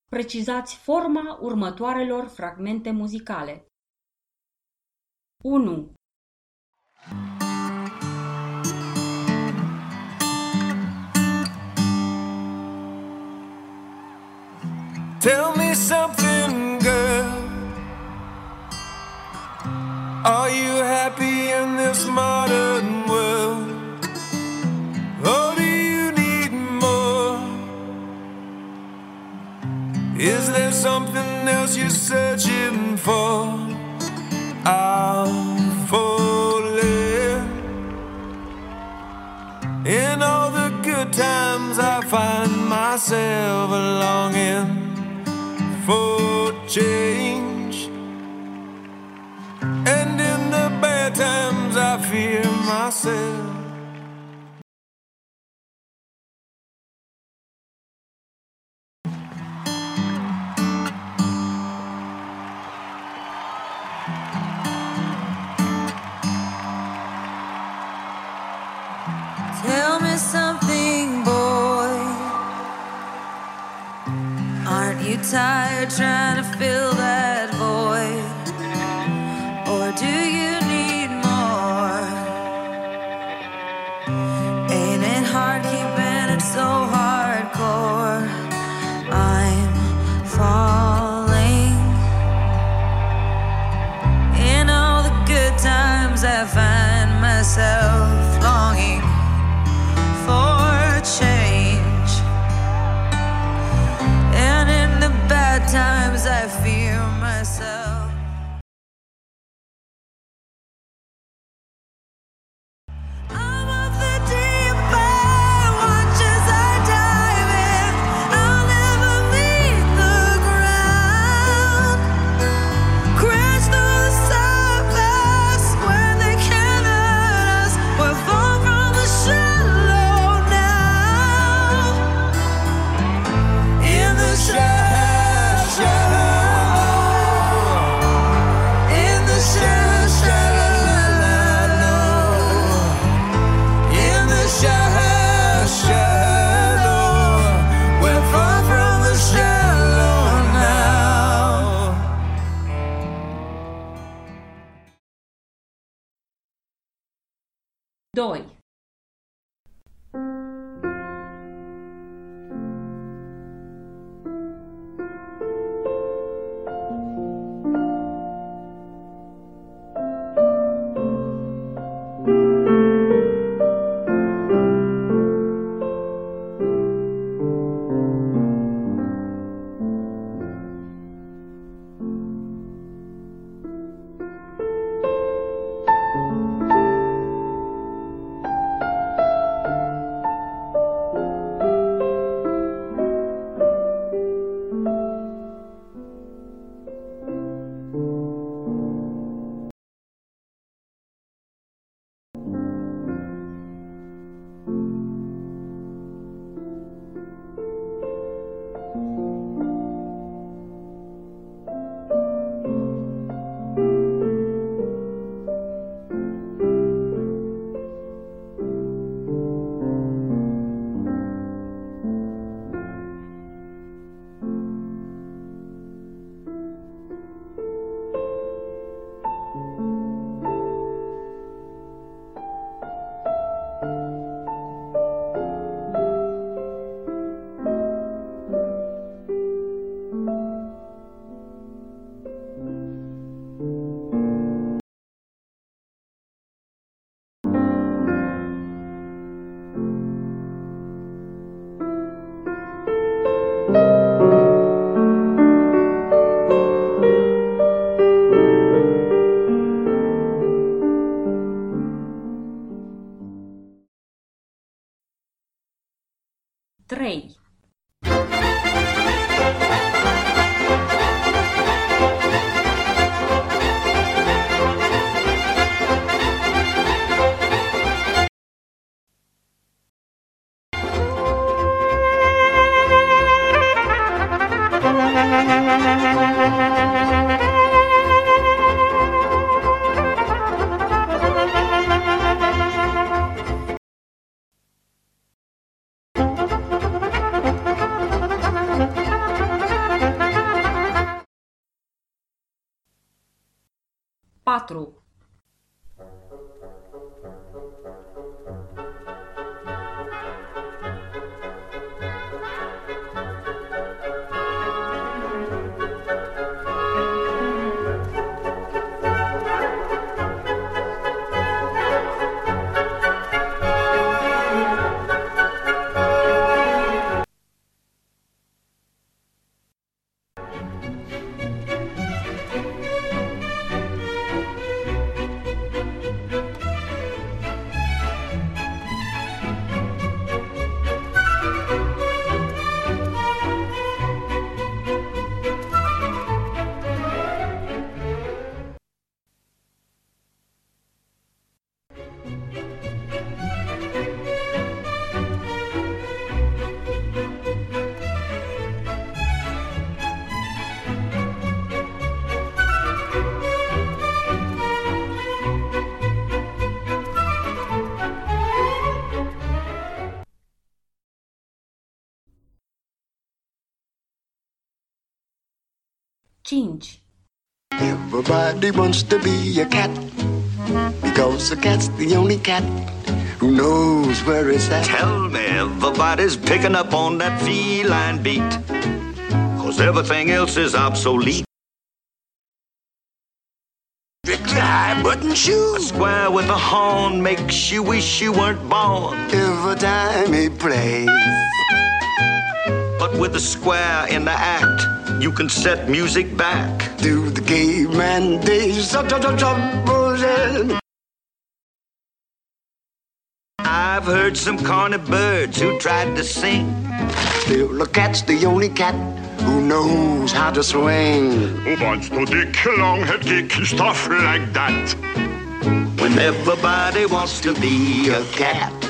Precizați forma următoarelor fragmente muzicale. 1. Tell me something, girl. Are you happy in this modern world? Or do you need more? Is there something else you're searching for? I'm falling. In all the good times I find myself longing for change, and in the bad times I fear myself. Tell me something, boy. Aren't you tired trying to fill that void? Or do you need more? Ain't it hard keeping it so hardcore? I'm falling. In all the good times I find myself longing for change, and in the bad times I fear 4. Cinci. Everybody wants to be a cat because a cat's the only cat who knows where it's at. Tell me everybody's picking up on that feline beat, 'cause everything else is obsolete. Strictly high button shoes. A square with a horn makes you wish you weren't born. Every time he plays, but with a square in the act, you can set music back to the caveman days. I've heard some corny birds who tried to sing. Still, the cat's the only cat who knows how to swing. Who wants to dick, long-head kick, stuff like that? When everybody wants to be a cat.